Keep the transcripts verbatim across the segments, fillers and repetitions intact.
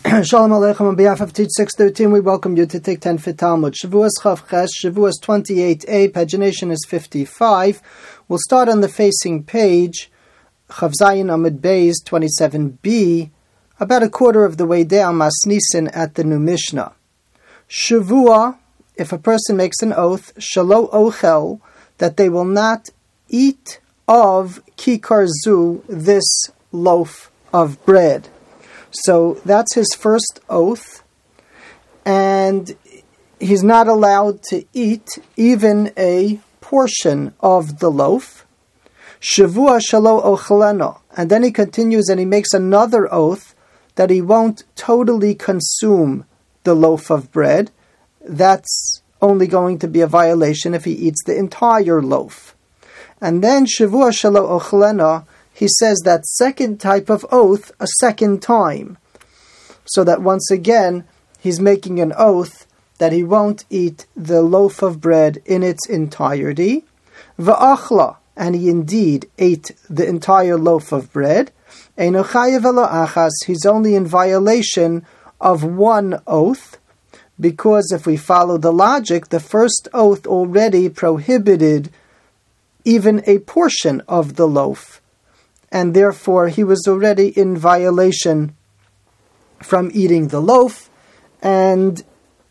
Shalom Aleichem. On behalf of Teach six thirteen, we welcome you to take ten for Talmud. Shavuos Chav Ches, Shavuos twenty-eight A, pagination is fifty-five. We'll start on the facing page, Chav Zayin Amud Beis twenty-seven B, about a quarter of the way down, Masnisin at the new Mishnah. Shavua, if a person makes an oath, Shalo Ochel, that they will not eat of Kikar Zu, this loaf of bread. So that's his first oath, and he's not allowed to eat even a portion of the loaf. Shavua shalo ocheleno, and then he continues and he makes another oath that he won't totally consume the loaf of bread. That's only going to be a violation if he eats the entire loaf. And then Shavua shalo ocheleno, he says that second type of oath a second time. So that once again, he's making an oath that he won't eat the loaf of bread in its entirety. Va'achla, and he indeed ate the entire loaf of bread. Eino chayev elo achas, he's only in violation of one oath, because if we follow the logic, the first oath already prohibited even a portion of the loaf. And therefore he was already in violation from eating the loaf, and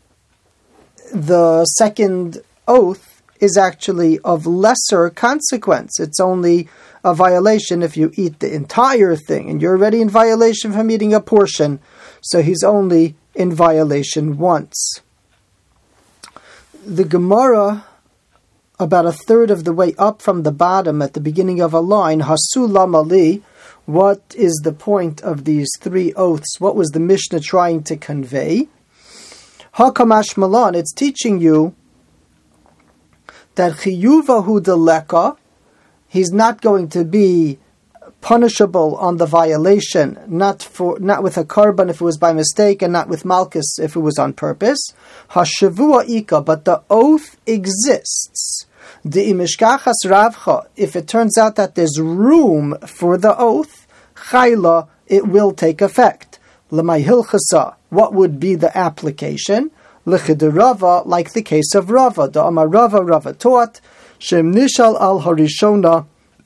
the second oath is actually of lesser consequence. It's only a violation if you eat the entire thing, and you're already in violation from eating a portion, so he's only in violation once. The Gemara, about a third of the way up from the bottom at the beginning of a line, Hasu Lamali, what is the point of these three oaths? What was the Mishnah trying to convey? Hakamash Malan, it's teaching you that Chiyuvahu deleka, he's not going to be punishable on the violation, not for not with a korban if it was by mistake, and not with malchus if it was on purpose. Hashavua ika, but the oath exists. If it turns out that there's room for the oath, chayla, it will take effect. L'may hilchasa, what would be the application? L'chid Rava, like the case of Rava. The Amar Rava, Rava taught, Shem nishal al harishona,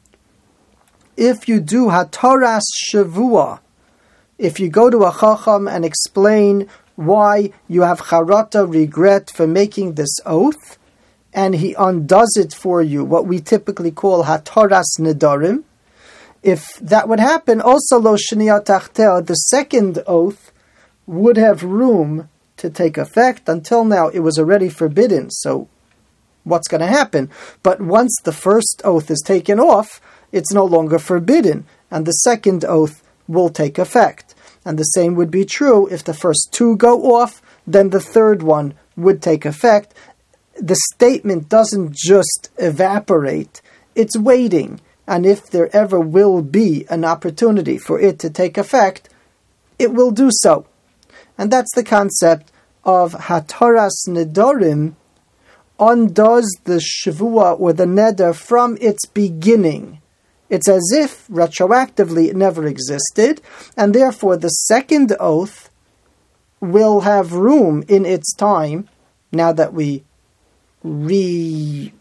if you do hataras shavua, if you go to a chacham and explain why you have charata, regret for making this oath, and he undoes it for you, what we typically call hataras nedarim, if that would happen, also lo shniya tachtel, the second oath would have room to take effect. Until now, it was already forbidden, so what's going to happen? But once the first oath is taken off, it's no longer forbidden, and the second oath will take effect. And the same would be true if the first two go off, then the third one would take effect. The statement doesn't just evaporate, it's waiting. And if there ever will be an opportunity for it to take effect, it will do so. And that's the concept of hataras nedarim, undoes the shavua or the neder from its beginning. It's as if retroactively it never existed, and therefore the second oath will have room in its time, now that we reformulate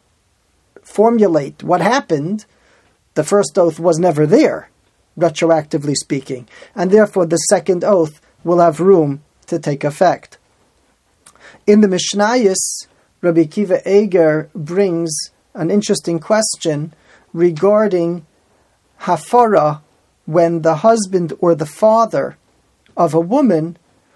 what happened. The first oath was never there, retroactively speaking, and therefore the second oath will have room to take effect. In the Mishnayos, Rabbi Akiva Eger brings an interesting question regarding hafara, when the husband or the father of a woman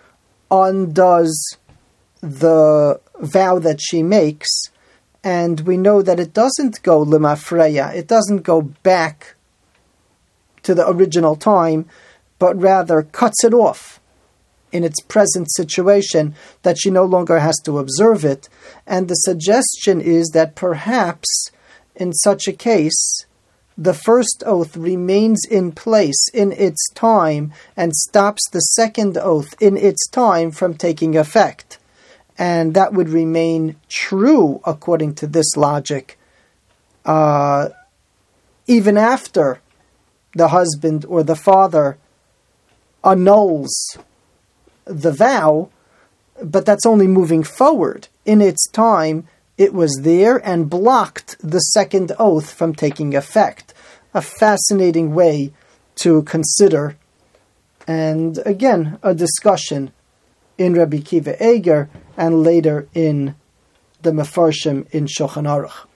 undoes the vow that she makes, and we know that it doesn't go limafreya, it doesn't go back to the original time, but rather cuts it off in its present situation, that she no longer has to observe it. And the suggestion is that perhaps in such a case, the first oath remains in place in its time and stops the second oath in its time from taking effect. And that would remain true according to this logic, uh, even after the husband or the father annuls the vow, but that's only moving forward. In its time, it was there and blocked the second oath from taking effect. A fascinating way to consider, and again, a discussion in Rabbi Kiva Eger and later in the Mefarshim in Shulchan Aruch.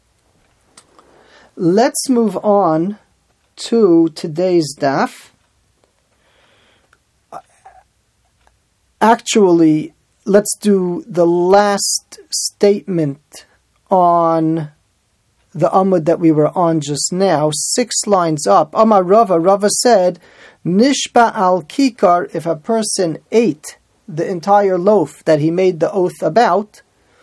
Let's move on to today's daf. Actually, let's do the last statement on the Amud that we were on just now, six lines up. Amar Rava, Rava said, Nishba al kikar, if a person ate the entire loaf that he made the oath about,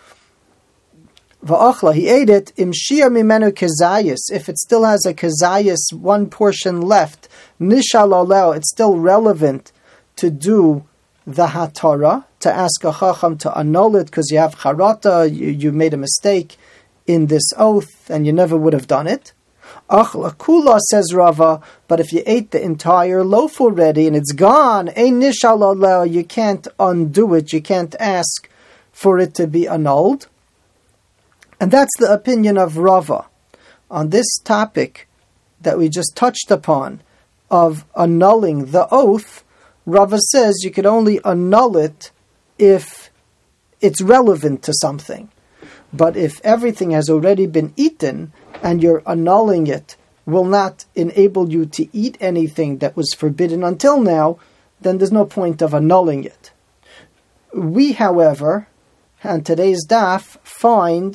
va'achla, he ate it, imshir mimenu kezayis, if it still has a kezayis, one portion left, nishal oleo, it's still relevant to do the hatara, to ask a chacham to annul it because you have charata, you, you made a mistake in this oath and you never would have done it. Achla kula, says Rava, but if you ate the entire loaf already and it's gone, ein nishal oleo, you can't undo it, you can't ask for it to be annulled. And that's the opinion of Rava on this topic that we just touched upon of annulling the oath. Rava says you could only annul it if it's relevant to something. But if everything has already been eaten and you're annulling it will not enable you to eat anything that was forbidden until now, then there's no point of annulling it. We, however, on today's daf, find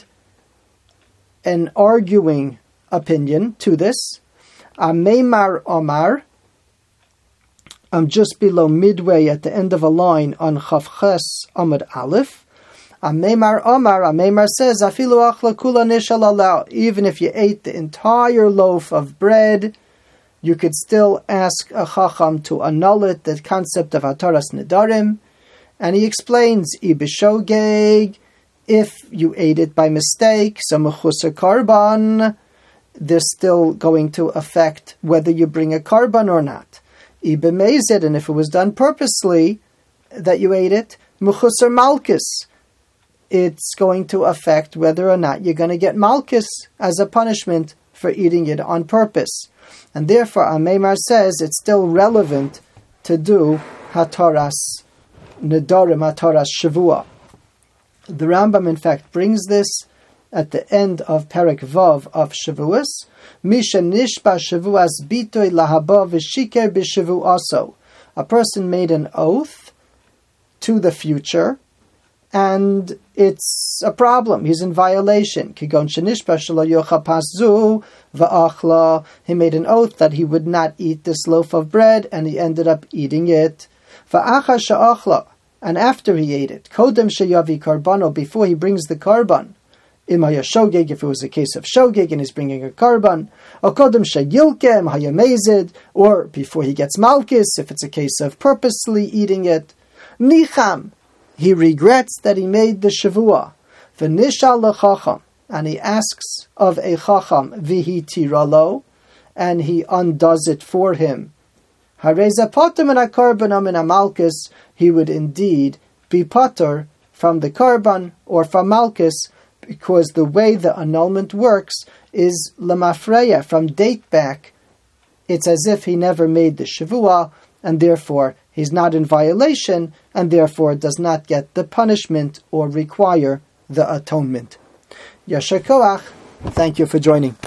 an arguing opinion to this. Ameimar Omar, I'm just below midway at the end of a line on Chavches Amud Aleph. Ameimar Omar, Ameimar says, Afilu achla kula nishal oleo, even if you ate the entire loaf of bread, you could still ask a chacham to annul it, the concept of hataras nedarim. And he explains, ibishogeg, if you ate it by mistake, samuchusar karban, there's still going to affect whether you bring a karban or not. Ibemezed, and if it was done purposely that you ate it, muchusar malchus, it's going to affect whether or not you're going to get malchus as a punishment for eating it on purpose. And therefore, Ameimar says it's still relevant to do hataras nedarim, hataras shavua. The Rambam, in fact, brings this at the end of Perek Vav of Shavuos. Misha nishba shavuas bitoy lahaba v'shiker b'shavu also. A person made an oath to the future, and it's a problem. He's in violation. Kigon shenishba shelo yocha paszu va'achla. He made an oath that he would not eat this loaf of bread, and he ended up eating it. Va'acha sha'achla. And after he ate it, kodem sheyavi karbano, before he brings the karban, imaya shogeg, if it was a case of shogeg and he's bringing a karban, or kodem sheyilkem hayamezid, or before he gets malchus, if it's a case of purposely eating it, nicham, he regrets that he made the shavua, v'nishal lechacham, and he asks of a chacham vihi tiralo, and he undoes it for him. Hareza potem and a karban and a malchus, he would indeed be potter from the karban or from malchus, because the way the annulment works is lemafreya, from date back. It's as if he never made the shavua, and therefore he's not in violation, and therefore does not get the punishment or require the atonement. Yasher koach. Thank you for joining.